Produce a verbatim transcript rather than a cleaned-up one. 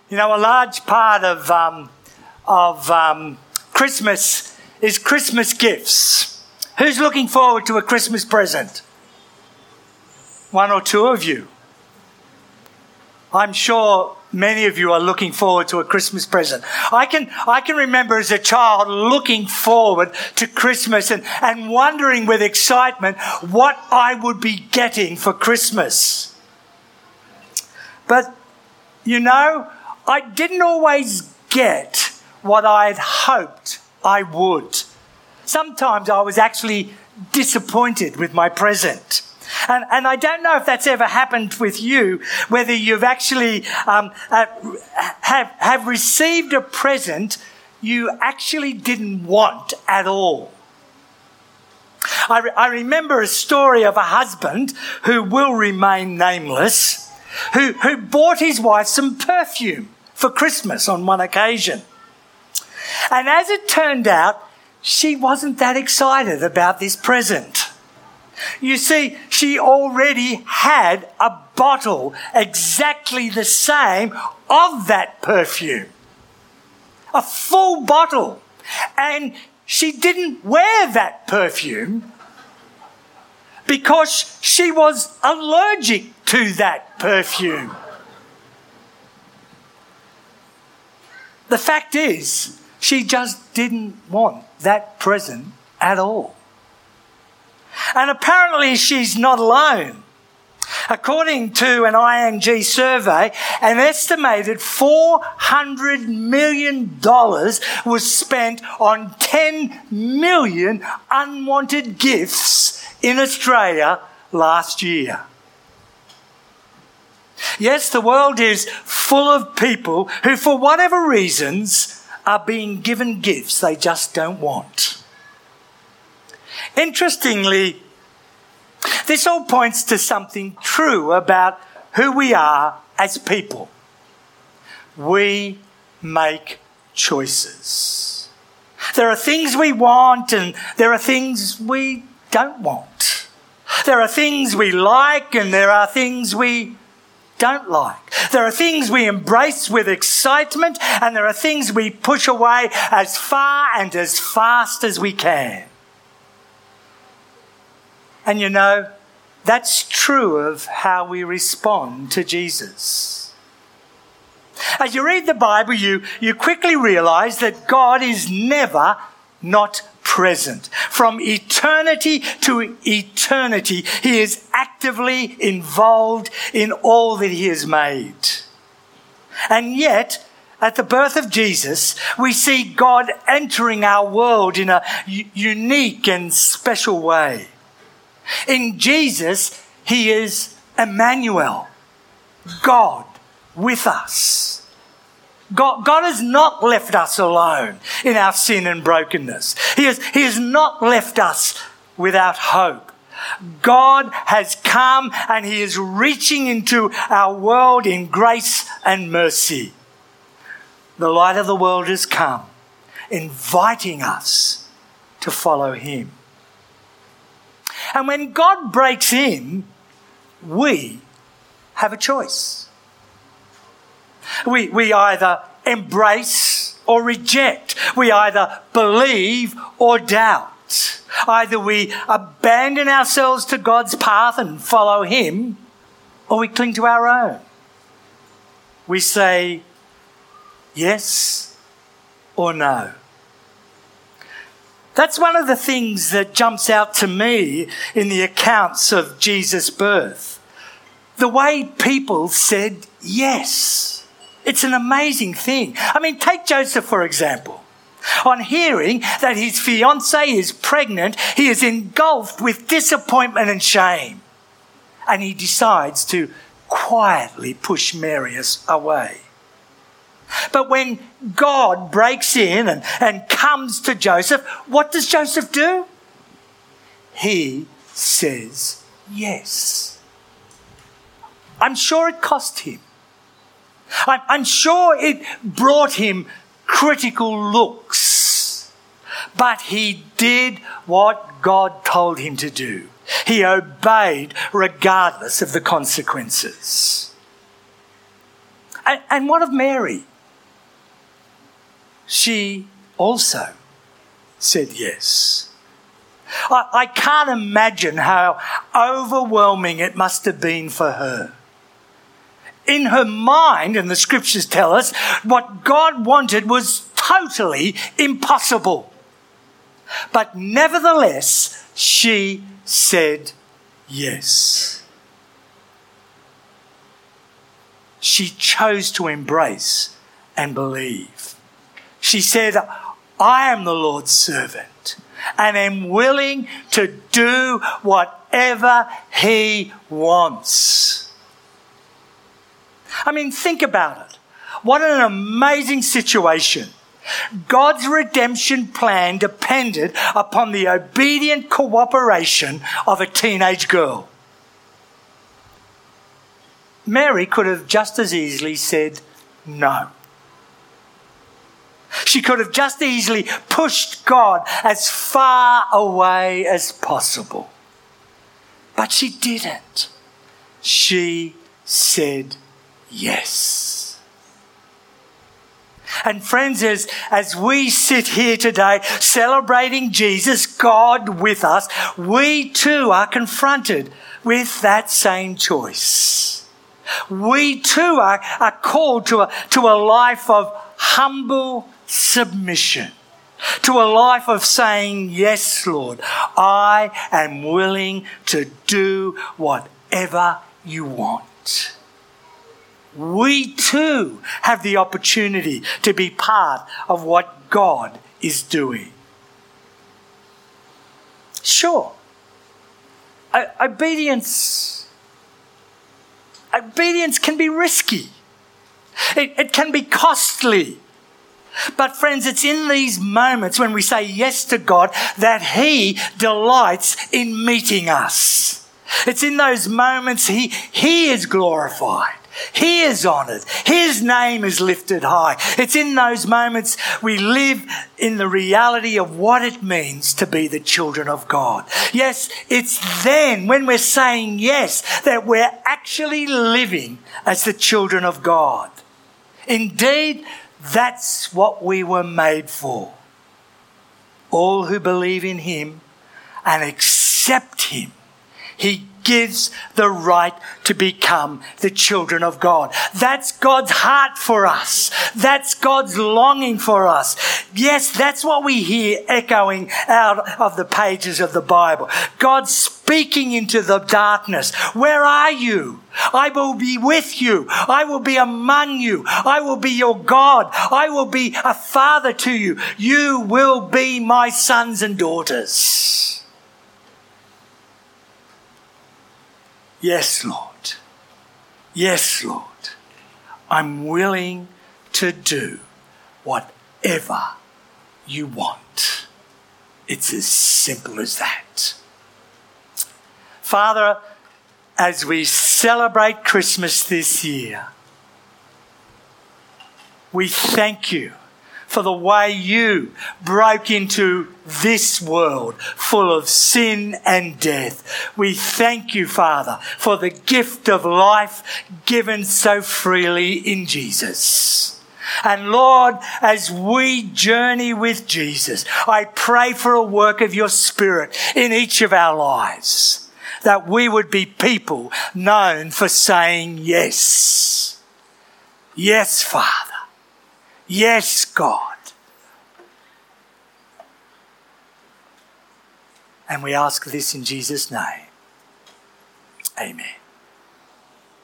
You know, a large part of um, of um, Christmas is Christmas gifts. Who's looking forward to a Christmas present? One or two of you. I'm sure many of you are looking forward to a Christmas present. I can I can remember as a child looking forward to Christmas and, and wondering with excitement what I would be getting for Christmas. But, you know, I didn't always get what I'd hoped I would. Sometimes I was actually disappointed with my present. And, and I don't know if that's ever happened with you, whether you've actually um, uh, have, have received a present you actually didn't want at all. I, re- I remember a story of a husband who will remain nameless, who, who bought his wife some perfume for Christmas on one occasion. And as it turned out, she wasn't that excited about this present. You see, she already had a bottle exactly the same of that perfume. A full bottle. And she didn't wear that perfume because she was allergic to that perfume. The fact is, she just didn't want that present at all. And apparently she's not alone. According to an I N G survey, an estimated four hundred million dollars was spent on ten million unwanted gifts in Australia last year. Yes, the world is full of people who, for whatever reasons, are being given gifts they just don't want. Interestingly, this all points to something true about who we are as people. We make choices. There are things we want and there are things we don't want. There are things we like and there are things we don't like. There are things we embrace with excitement and there are things we push away as far and as fast as we can. And you know, that's true of how we respond to Jesus. As you read the Bible, you, you quickly realize that God is never not present. From eternity to eternity, He is actively involved in all that He has made. And yet, at the birth of Jesus, we see God entering our world in a u- unique and special way. In Jesus, He is Emmanuel, God with us. God, God has not left us alone in our sin and brokenness. He has, he has not left us without hope. God has come and He is reaching into our world in grace and mercy. The light of the world has come, inviting us to follow Him. And when God breaks in, we have a choice. We, we either embrace or reject. We either believe or doubt. Either we abandon ourselves to God's path and follow Him, or we cling to our own. We say yes or no. That's one of the things that jumps out to me in the accounts of Jesus' birth. The way people said yes. It's an amazing thing. I mean, take Joseph, for example. On hearing that his fiancée is pregnant, he is engulfed with disappointment and shame. And he decides to quietly push Mary away. But when God breaks in and, and comes to Joseph, what does Joseph do? He says yes. I'm sure it cost him. I'm, I'm sure it brought him critical looks. But he did what God told him to do. He obeyed regardless of the consequences. And, and what of Mary? She also said yes. I, I can't imagine how overwhelming it must have been for her. In her mind, and the scriptures tell us, what God wanted was totally impossible. But nevertheless, she said yes. She chose to embrace and believe. She said, I am the Lord's servant and am willing to do whatever he wants. I mean, think about it. What an amazing situation. God's redemption plan depended upon the obedient cooperation of a teenage girl. Mary could have just as easily said no. She could have just easily pushed God as far away as possible. But she didn't. She said yes. And friends, as, as we sit here today celebrating Jesus, God with us, we too are confronted with that same choice. We too are, are called to a, to a life of humble submission, to a life of saying, yes, Lord, I am willing to do whatever you want. We too have the opportunity to be part of what God is doing. Sure, o- obedience, obedience can be risky. It, it can be costly. But friends, it's in these moments when we say yes to God that he delights in meeting us. It's in those moments he, he is glorified. He is honoured. His name is lifted high. It's in those moments we live in the reality of what it means to be the children of God. Yes, it's then when we're saying yes that we're actually living as the children of God. Indeed, that's what we were made for. All who believe in him and accept him, he gives the right to become the children of God. That's God's heart for us. That's God's longing for us. Yes, that's what we hear echoing out of the pages of the Bible. God speaking into the darkness. Where are you? I will be with you. I will be among you. I will be your God. I will be a father to you. You will be my sons and daughters. Yes, Lord. Yes, Lord. I'm willing to do whatever you want. It's as simple as that. Father, as we celebrate Christmas this year, we thank you for the way you broke into this world full of sin and death. We thank you, Father, for the gift of life given so freely in Jesus. And Lord, as we journey with Jesus, I pray for a work of your Spirit in each of our lives, that we would be people known for saying yes. Yes, Father. Yes, God. And we ask this in Jesus' name. Amen.